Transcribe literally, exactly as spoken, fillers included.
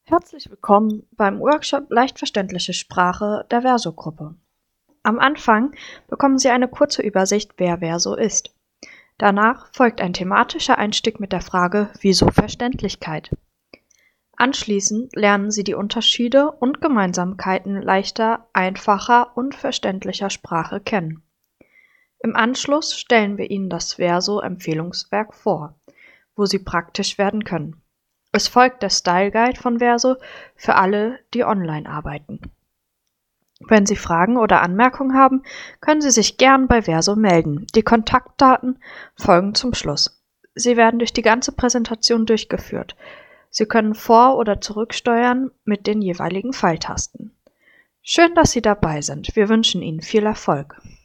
Herzlich willkommen beim Workshop Leicht verständliche Sprache der Verso-Gruppe. Am Anfang bekommen Sie eine kurze Übersicht, wer Verso ist. Danach folgt ein thematischer Einstieg mit der Frage Wieso Verständlichkeit? Anschließend lernen Sie die Unterschiede und Gemeinsamkeiten leichter, einfacher und verständlicher Sprache kennen. Im Anschluss stellen wir Ihnen das Verso-Empfehlungswerk vor, wo Sie praktisch werden können. Es folgt der Style Guide von Verso für alle, die online arbeiten. Wenn Sie Fragen oder Anmerkungen haben, können Sie sich gern bei Verso melden. Die Kontaktdaten folgen zum Schluss. Sie werden durch die ganze Präsentation durchgeführt. Sie können vor- oder zurücksteuern mit den jeweiligen Pfeiltasten. Schön, dass Sie dabei sind. Wir wünschen Ihnen viel Erfolg.